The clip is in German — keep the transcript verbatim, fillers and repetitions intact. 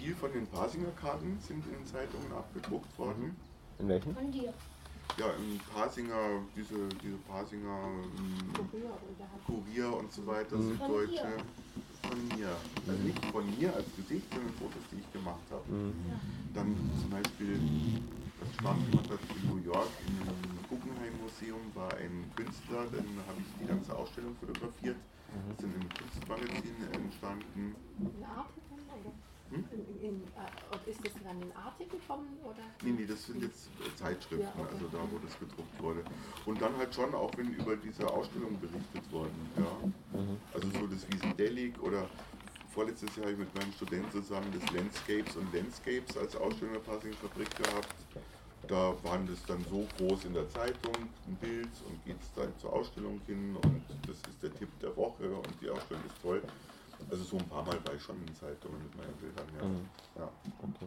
viel von den Pasinger Karten sind in Zeitungen abgedruckt worden. In welchen? Von dir. Ja, im Pasinger, diese, diese Pasinger ähm, Kurier oder Kurier und so weiter, Mhm. Süddeutsche. Von Von mir. Also nicht von mir als Gesicht, sondern Fotos, die ich gemacht habe. Mhm. Dann zum Beispiel, was Spaß gemacht hat in New York, im Guggenheim Museum war ein Künstler, dann habe ich die ganze Ausstellung fotografiert. Das sind im Kunstmagazin entstanden. ein Artikel oder? Hm? In, in, äh, ist das dann in Arte gekommen oder? Nee, nee, das sind jetzt Zeitschriften, Ja, okay. also da, wo das gedruckt wurde. Und dann halt schon auch, wenn über diese Ausstellung berichtet worden, ja. Also so das Wiesendellig oder vorletztes Jahr habe ich mit meinem Studenten zusammen das Landscapes und Landscapes als Ausstellung der Pasinger Fabrik gehabt. Da waren das dann so groß in der Zeitung, ein Bild, und geht es dann zur Ausstellung hin und das ist der Tipp der Woche und die Ausstellung ist toll. Also so ein paar Mal war ich schon in Zeitungen mit meinen Bildern, ja. Mhm.